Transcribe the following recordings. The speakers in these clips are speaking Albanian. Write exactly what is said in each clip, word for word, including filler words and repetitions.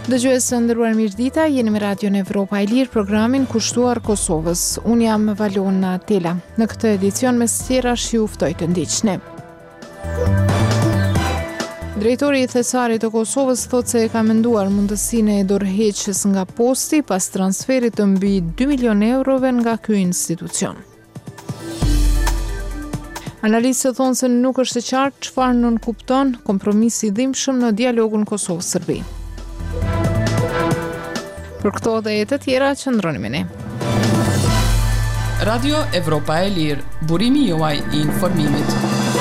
Dëgjues së nderuar mirëdita, jeni me Radion Evropa e Lirë, programin kushtuar Kosovës. Unë jam Valona Tela. Në këtë edicion me sqarash ju ftoj të ndiqni. Drejtori i Thesarit të Kosovës thotë se e ka menduar mundësinë e dorëheqjes nga posti pas transferit të mbi dy milion eurove nga ky institucion. Analistët thonë se nuk është e qartë çfarë nënkupton kompromisi i dhimbshëm në dialogun Kosovë-Serbi. Për këto dhe e të tjera, qëndroni me ne. Radio Evropa e Lirë, burimi juaj i informimit.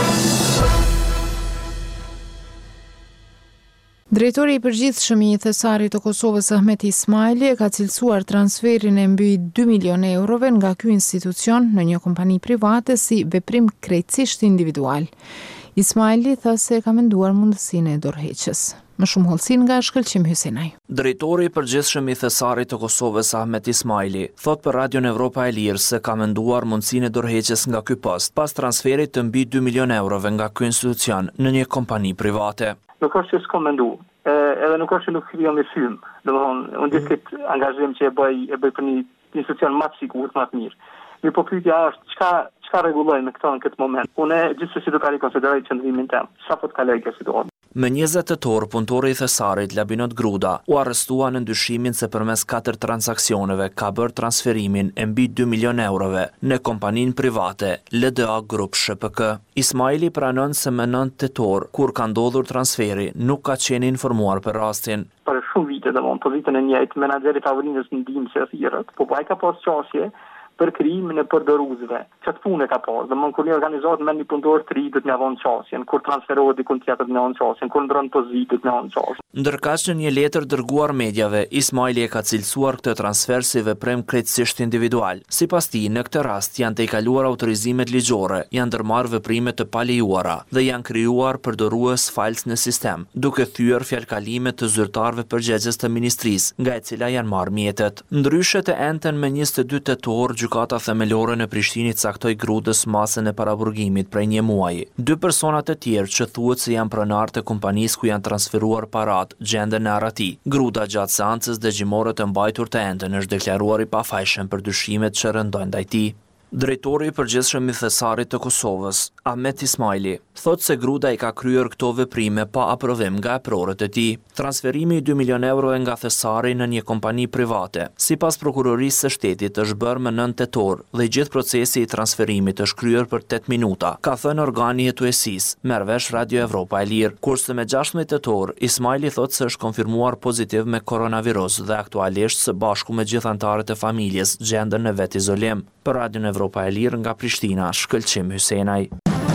Drejtori i përgjithshëm i Thesarit të Kosovës Ahmet Ismaili e ka cilësuar transferin e mbi dy milion eurove nga ky institucion në një kompani private si veprim krejtësisht individual. Ismaili tha se ka menduar mundësinë e dorëheqjes. Më shumë hollësi nga Shkëlqim Hysenaj. Drejtori i përgjithshëm i Thesarit të Kosovës Ahmet Ismaili thot për Radion Evropa e Lirë se ka menduar mundësinë e dorëheqjes nga ky post pas transferit të mbi dy milion eurove nga ky institucion në një kompani private. Nuk është që s'kom mendu, e, edhe nuk është që nuk krija me fymë. Domthonë, unë gjithë këtë angazhim që e bëj, e bëj për një institucion më të sigurt, më të mirë. Mirë, po pyetja është çka çka rregulloj me këto në këtë moment. Unë gjithsesi do ta rikonsideroj qëndrimin tim. Sa po të kaloj kjo situatë. Më njëzet tetor, punëtori i Thesarit Labinot Gruda u arrestua në ndyshimin se përmes katër transaksioneve ka bërë transferimin e mbi dy milion eurove në kompaninë private L D A Group S H P K. Ismaili pranon se më nëntë tetor, kur ka ndodhur transferi, nuk ka qenë informuar për rastin. Për shumë vite, domthonë, po vitën e njëjtë, menaxheri favorinës ndihmëse e thirrët, po ai ka pas qasje për krijimin e përdoruesve. Çfarë punë ka pas? Domthonë kur një organizat me një punëtor të ri do të mjavon qasjen, kur transferohet diku tjetër të mjavon qasjen, kur ndron pozitë do të mjavon qasjen. Ndërkaq në një letër dërguar mediave, Ismaili e ka cilësuar këtë transfer si veprim krejtësisht individual. Sipas tij, në këtë rast janë të kaluar autorizimet ligjore, janë ndërmarrë veprime të palejuara dhe janë krijuar përdorues fals në sistem, duke thyer fjalkalime të zyrtarëve përgjegjës të ministrisë, nga e cila janë marrë mjetet. Ndryshe të enten me njëzet e dy tetor, gjykata themelore në Prishtinë caktoi Grudës masën e paraburgimit prej një muaji. Dy persona të tjerë që thuhet se janë pronarë të kompanisë ku janë transferuar parat, gjenden në arati. Gruda gjatë seancës dëgjimore të mbajtur të enden është deklaruar i pafajshëm për dyshimet që rëndojnë ndaj tij. Drejtori i përgjithshëm i Thesarit të Kosovës, Ahmet Ismaili, thotë se Gruda i ka kryer këto veprime pa aprovim nga eprorët e tij. Transferimi i dy milion euro nga Thesari në një kompani private, sipas prokurorisë së shtetit, është bërë më nëntë tetor dhe gjithë procesi i transferimit është kryer për tetë minuta, ka thënë organi hetuesisë, merr vesh Radio Evropa e Lirë. Kurse me gjashtëdhjetë tetor, Ismaili thotë se është konfirmuar pozitiv me koronavirus dhe aktualisht së bashku me gjithë anëtarët e familjes gjenden në vet izolim. Për Radion Evropa e Lirë nga Prishtina, Shkëlqim Hysenaj.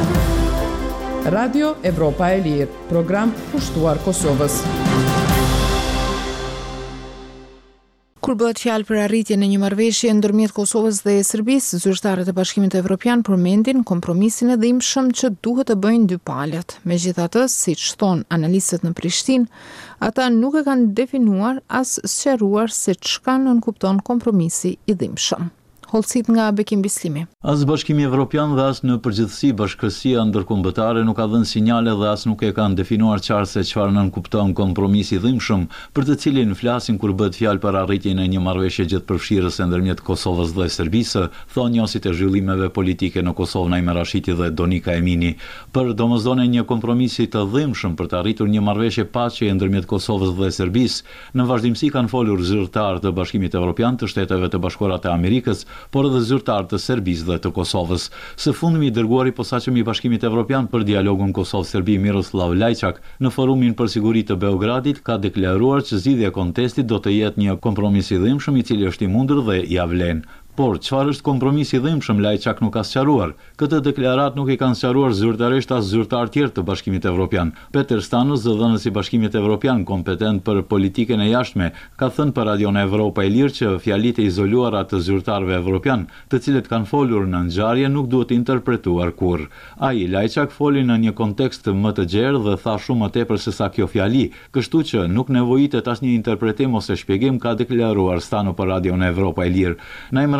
Radio Evropa e Lirë, program kushtuar Kosovës. Kur bëhet fjalë për arritjen e një marrëveshje ndërmjet Kosovës dhe Serbisë, zyrtarët e Bashkimit Evropian përmendin kompromisin e dhimbshëm që duhet të bëjnë dy palët. Megjithatë, siç thon analistët në Prishtinë, ata nuk e kanë definuar as sqaruar se çka nënkupton kompromisi i dhimbshëm. Hollësit nga Bekim Bislimi. As Bashkimi Evropian dhe as në përgjithësi Bashkësia ndërkombëtare nuk ka dhënë sinjale dhe as nuk e kanë definuar qartë se çfarë nënkupton kompromisi i dhimbshëm, për të cilin flasin kur bëhet fjalë për arritjen e një marrëveshje gjithëpërfshirëse ndërmjet Kosovës dhe Serbisë, thonë njësit e zhvillimeve politike në Kosovë Naime Rashiti dhe Donika Emini. Për domosdoshmë një kompromisi të dhimbshëm për të arritur një marrëveshje paqeje ndërmjet Kosovës dhe Serbisë, në vazhdimsi kanë folur zyrtarë të Bashkimit Evropian, të Shteteve të Bashkuara të Amerikës, por edhe zyrtarë të Serbisë dhe të Kosovës. Së fundmi i dërguari posaçëm i Bashkimit Evropian për dialogun Kosovë-Serbi Miroslav Lajçak në forumin për siguri të Beogradit ka deklaruar që zgjidhja e kontestit do të jetë një kompromis i dhimbshëm i cili është i mundur dhe ja vlen. Por çfarë është kompromisi i dhimbshëm, Lajçak nuk ka sqaruar. Këtë deklaratë nuk i kanë sqaruar zyrtarisht as zyrtar tjerë të Bashkimit Evropian. Peter Stanos, zëdhënës i Bashkimit Evropian kompetent për politikën e jashtme, ka thënë për Radion Evropa e Lirë që fjalitë e izoluara të zyrtarëve evropian, të cilët kanë folur në ngjarje, nuk duhet interpretuar kurrë. Ai, Lajçak, foli në një kontekst më të gjerë dhe tha shumë më tepër se sa kjo fjali, kështu që nuk nevojitet asnjë interpretim ose shpjegim, ka deklaruar Stano për Radion Evropa e Lirë. Naime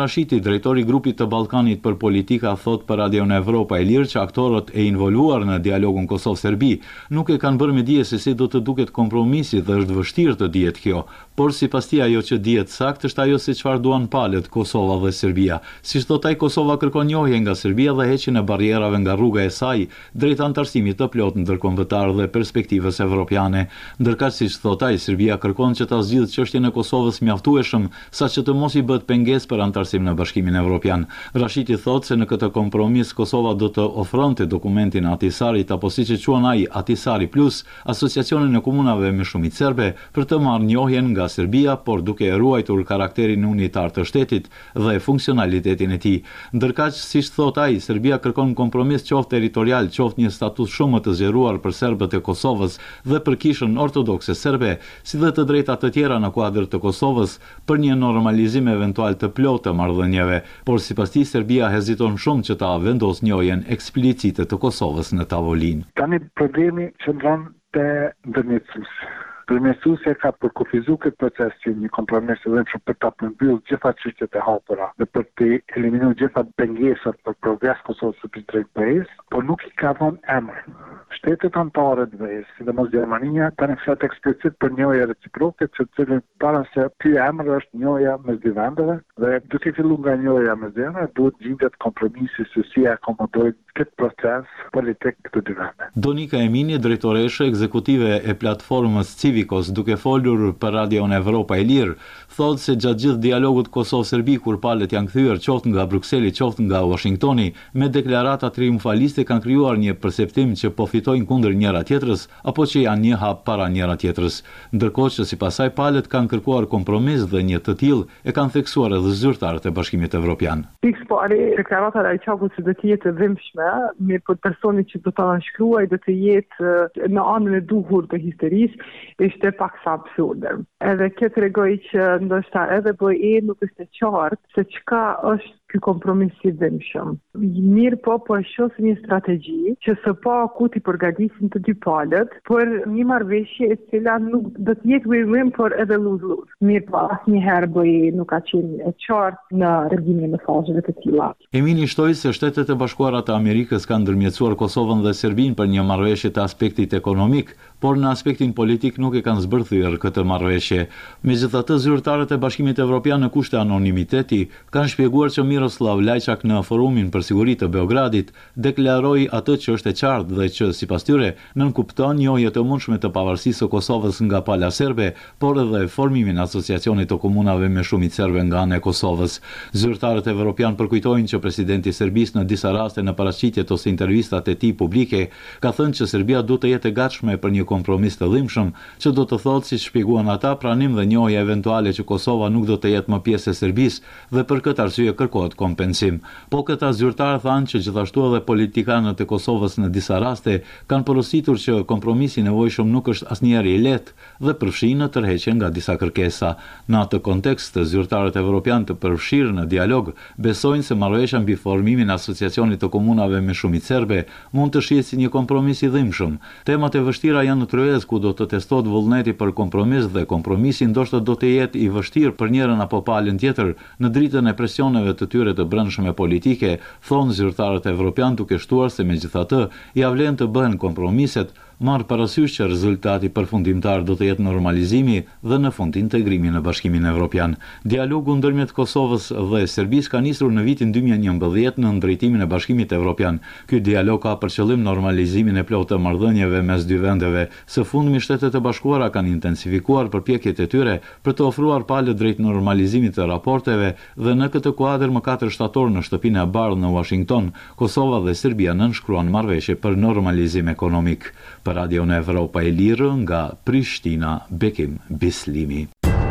Rashiti, drejtori i grupit të Ballkanit për politika, thot për Radio Evropa e Lirë që aktorët e involuar në dialogun Kosovë-Serbi nuk e kanë bërë me dije se si do të duket kompromisi dhe është vështirë të dihet kjo, por sipas tij ajo që dihet sakt është ajo se çfarë duan palët Kosova dhe Serbia. Siç thot ai, Kosova kërkon njohje nga Serbia dhe heqjen e barrierave nga rruga e saj drejt antarësimit të plotë ndërkombëtar dhe perspektivës evropiane. Ndërkaq siç thot ai, Serbia kërkon që ta zgjidhë çështjen e Kosovës mjaftueshëm saqë të mos i bëhet pengesë për antarësim në Bashkimin Evropian. Rashiti thot se në këtë kompromis Kosova do të ofronte dokumentin Atisarit apo siç e quajnë ai Atisari Plus, asociacionin e komunave me shumicë serbe, për të marrë njohjen nga Serbia, por duke e ruajtur karakterin unitar të shtetit dhe funksionalitetin e tij. Ndërkaq, siç thot ai, Serbia kërkon kompromis qoftë territorial, qoftë një status shumë më të zgjeruar për serbët e Kosovës dhe për kishën ortodokse serbe, si dhe të drejta të tjera në kuadër të Kosovës për një normalizim eventual të plotë të marrëdhënieve, por sipas tij Serbia heziton shumë që ta vendosë njohjen eksplicite të Kosovës në tavolinë. Tani problemi qëndron te ndërmjetësuesi. Ndërmjetësuesi ka përkufizuar këtë proces që një kompromis të dhënshëm për ta përmbyllur gjitha çështjet e hapura dhe për të eliminuar gjitha pengesat për progres Kosovës së drejt BE-s, por nuk i ka dhënë emër. Shtetet anëtare të BE-s, sidomos Gjermania, kanë flet eksplicit për njohje reciproke, të cilën para se ky emër është njohja mes dy vendeve dhe duke filluar nga njohja mes dy vendeve, duhet gjendet kompromisi se si akomodojë këtë proces politik të dy vendeve. Donika Emini, drejtoreshe ekzekutive e platformës Civicos, duke folur për Radio Evropa e Lirë, thotë se gjatë gjithë dialogut Kosovë-Serbi kur palët janë kthyer qoftë nga Brukseli, qoftë nga Washingtoni, me deklarata triumfaliste kanë krijuar një perceptim që po fitojnë kundër njëra tjetrës apo që janë një hap para njëra tjetrës, ndërkohë që sipas saj palët kanë kërkuar kompromis dhe një të tillë e kanë theksuar edhe zyrtarët e Bashkimit Evropian. Fiks po ale deklarata e çakut që do të jetë dhimbshme, mirë po personi që do ta shkruaj do të jetë në anën e duhur të historisë, ishte pak sa absurde. Edhe kjo tregoj që ndoshta edhe BE nuk është e qartë se çka është ky kompromis i dhimbshëm. Mirë po, po e shoh një strategji që së paku t'i përgatisin të dy palët për një marrëveshje e cila nuk do të jetë win-win, por edhe lose-lose. Mirë po, asnjëherë BE nuk ka qenë e qartë në rregimin e fazave të tilla. Emini shtoi se Shtetet e Bashkuara të Amerikës kanë ndërmjetësuar Kosovën dhe Serbinë për një marrëveshje të aspektit ekonomik, por në aspektin politik nuk e kanë zbërthyer këtë marrëveshje. Megjithatë, zyrtarët e Bashkimit Evropian në kushte anonimiteti kanë shpjeguar që Miroslav Lajçak në forumin për siguri të Beogradit deklaroi atë që është e qartë dhe që sipas tyre nënkupton njohje të mundshme të pavarësisë së Kosovës nga pala serbe, por edhe formimin e asociacionit të komunave me shumicë serbe nga ana e Kosovës. Zyrtarët evropian përkujtojnë që presidenti i Serbisë në disa raste në paraqitjet ose intervistat e tij publike ka thënë që Serbia duhet të jetë e gatshme për një kompromis të dhimbshëm, që do të thotë, siç shpjeguan ata, pranim dhe njohje eventuale që Kosova nuk do të jetë më pjesë e Serbisë dhe për këtë arsye kërkohet kompensim. Po këta zyrtarë thanë që gjithashtu edhe politikanët e Kosovës në disa raste kanë porositur që kompromisi i nevojshëm nuk është asnjëherë i lehtë dhe përfshin në tërheqje nga disa kërkesa. Në atë kontekst, zyrtarët evropian të përfshirë në dialog besojnë se marrëveshja mbi formimin e asociacionit të komunave me shumicë serbe mund të shihet si një kompromis i dhimbshëm. Temat e vështira janë në tryezë ku do të testohet vullneti për kompromis dhe kompromisi ndoshta do të jetë i vështirë për njërin apo palën tjetër në dritën e presioneve të tyre të brendshme politike, thonë zyrtarët evropian, duke shtuar se megjithatë ia vlen të bëhen kompromiset, marrë parasysh që rezultati përfundimtar do të jetë normalizimi dhe në fund integrimi në Bashkimin Evropian. Dialogu ndërmjet Kosovës dhe Serbisë ka nisur në vitin dy mijë e njëmbëdhjetë në drejtimin e Bashkimit Evropian. Ky dialog ka për qëllim normalizimin e plotë të marrëdhënieve mes dy vendeve. Së fundmi Shtetet e Bashkuara kanë intensifikuar përpjekjet e tyre për të ofruar palë drejt normalizimit të raporteve dhe në këtë kuadër më katër shtator në shtëpinë e bardhë në Washington, Kosova dhe Serbia nënshkruan marrëveshje për normalizim ekonomik. Për Radio Evropa e Lirë nga Prishtina, Bekim Bislimi.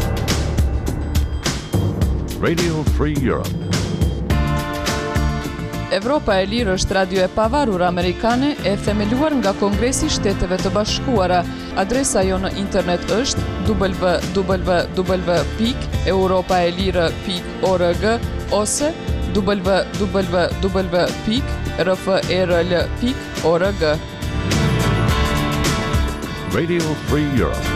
Radio Free Europe. Evropa e Lirë është radio e pavarur amerikane e themeluar nga Kongresi i Shteteve të Bashkuara. Adresa jo në internet është w w w pikë europaelire pikë org ose w w w pikë r f e r l pikë org. Radio Free Europe.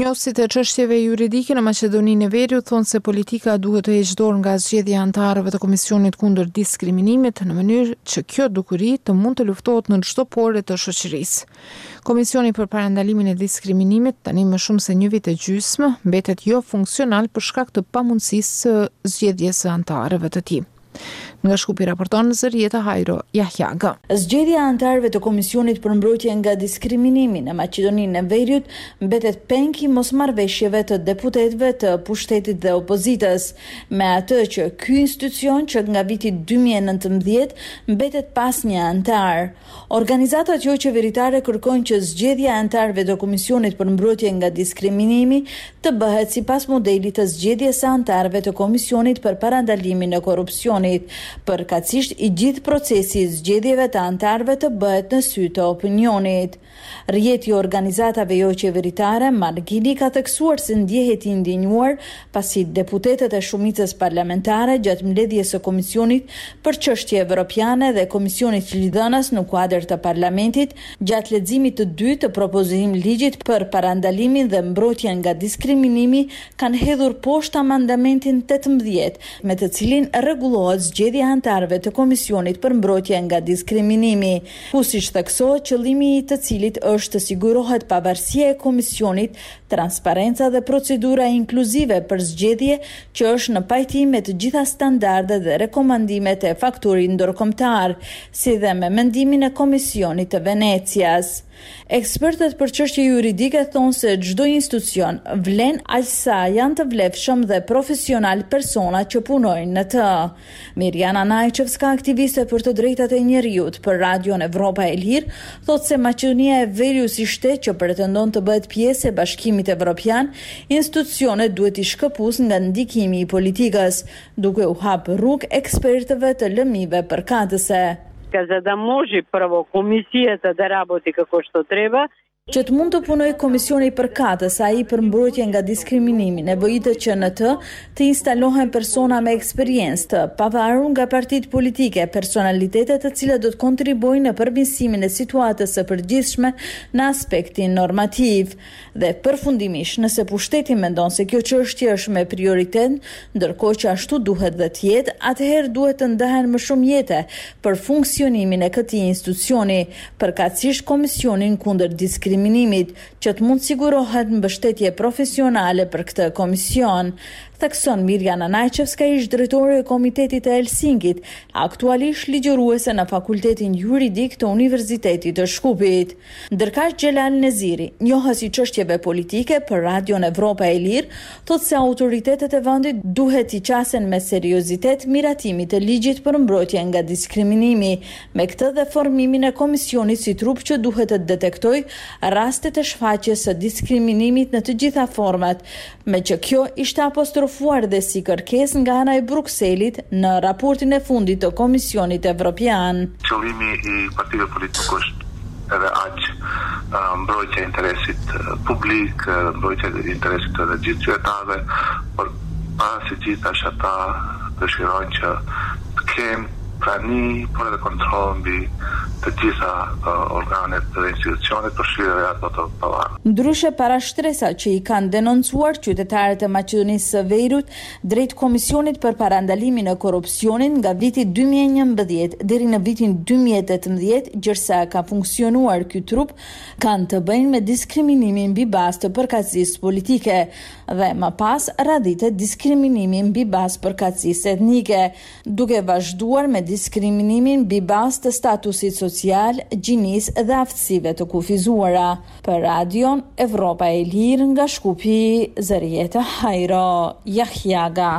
Njohësit e çështjeve juridike në Maqedoninë e Veriut thonë se politika duhet të heqë dorë nga zgjedhja e anëtarëve të Komisionit kundër diskriminimit në mënyrë që kjo dukuri të mund të luftohet në çdo pore të shoqërisë. Komisioni për parandalimin e diskriminimit tani më shumë se një vit e gjysmë mbetet jo funksional për shkak të pamundësisë së zgjedhjes së anëtarëve të tij. Nga Shkupi raporton Zërieta Hajro Jahjaga. Zgjedhja e anëtarëve të Komisionit për mbrojtje nga diskriminimi në Maqedoninë e Veriut mbetet peng i mosmarrveshjeve të deputetëve të pushtetit dhe opozitës, me atë që ky institucion që nga viti dy mijë e nëntëmbëdhjetë mbetet pas një anëtar. Organizatat jo qeveritare kërkojnë që zgjedhja e anëtarëve të Komisionit për mbrojtje nga diskriminimi të bëhet sipas modelit të zgjedhjes së anëtarëve të Komisionit për parandalimin e korrupsionit. Përkatësisht i gjithë procesi i zgjedhjeve të anëtarëve të bëhet në sy të opinionit. Rrjeti i organizatave jo qeveritare Margili ka theksuar se ndjehet i ndinjuar pasi deputetët e shumicës parlamentare gjatë mbledhjes së Komisionit për çështje evropiane dhe Komisionit lidhënës në kuadër të parlamentit gjatë leximit të dytë të propozimit ligjit për parandalimin dhe mbrojtjen nga diskriminimi kanë hedhur poshtë amandamentin tetëmbëdhjetë me të cilin rregullohet zgjedhja e anëtarëve të Komisionit për mbrojtje nga diskriminimi, ku siç theksohet qëllimi i të cilit është të sigurohet pavarësia e Komisionit, transparenca dhe procedura inkluzive për zgjedhje që është në pajtim me të gjitha standardet dhe rekomandimet e fakturit ndërkombëtar, si dhe me mendimin e Komisionit të Venecias. Ekspertët për çështje juridike thonë se çdo institucion vlen aq sa janë të vlefshëm dhe profesional persona që punojnë në të. Mirjana Najçevska, aktiviste për të drejtat e njerëzit për Radion Evropa e Lirë, thotë se Maqedonia e Veriut si shtet që pretendon të bëhet pjesë e Bashkimit Evropian, institucionet duhet i shkëpus nga ndikimi i politikës, duke u hapë rrugë ekspertëve të lëmive përkatëse. За да може прво комисията да работи како што треба, që të mund të punoj komisioni përkatës ai për mbrojtje nga diskriminimi, nevojitet që në të të instalohen persona me eksperiencë të pavarur nga partitë politike, personalitete të cilat do të kontribuojnë në përmirësimin e situatës së përgjithshme në aspektin normativ. Dhe përfundimisht, nëse pushteti mendon se kjo çështje është me prioritet, ndërkohë që ashtu duhet dhe të jetë, atëherë duhet të ndahen më shumë jete për funksionimin e këtij institucioni, përkatësisht Komisionin kundër diskriminimit diskriminimit që të mund sigurohet mbështetje profesionale për këtë komision, thekson Mirjana Najçevska, ish drejtore e Komitetit të Helsinkit, aktualisht ligjëruese në Fakultetin Juridik të Universitetit të Shkupit. Ndërkaq Xhelal Neziri, njohës i çështjeve politike për Radion Evropa e Lirë, thotë se autoritetet e vendit duhet i qasen me seriozitet miratimit të ligjit për mbrojtje nga diskriminimi, me këtë dhe formimin e komisionit si trup që duhet të detektoj rastet e shfaqjes së diskriminimit në të gjitha format, me që kjo ishte apostrofuar dhe si kërkesë nga ana e Brukselit në raportin e fundit të Komisionit Evropian. Qëllimi i partive politike është edhe aq mbrojtja e interesit publik, mbrojtja e interesit të gjithë qytetarëve, por pasi gjithashtu ata dëshirojnë që të kemë prani, por edhe kontroll mbi të gjitha uh, organet dhe institucionet për shirë ato të pavarur. Ndryshe para shtresa që i kanë denoncuar qytetarët e Maqedonisë së Veriut drejt Komisionit për parandalimin e korrupsionit nga viti dy mijë e njëmbëdhjetë deri në vitin dy mijë e tetëmbëdhjetë, gjërsa ka funksionuar ky trup, kanë të bëjnë me diskriminimin mbi bazë të përkatësisë politike dhe më pas radhitet diskriminimin mbi bazë përkatësisë etnike, duke vazhduar me diskriminimin mbi bazë të statusit social, gjinisë dhe aftësive të kufizuara. Për Radion Evropa e Lirë nga Shkupi, Zërieta Hajro Jahjaga.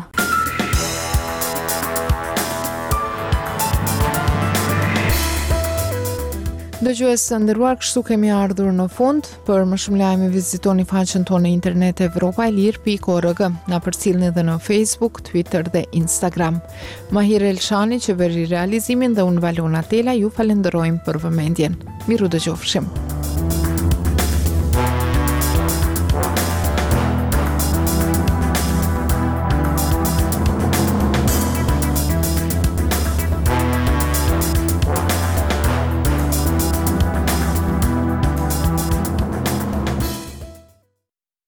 Dëgjues të nderuar, kështu kemi ardhur në fund. Për më shumë lajme vizitoni faqen tonë në internet evropa e lirë pikë org. Na përcjellni edhe në Facebook, Twitter dhe Instagram. Mahir Elshani që bëri realizimin dhe unë Valona Tela ju falenderojmë për vëmendjen. Miru dëgjofshim.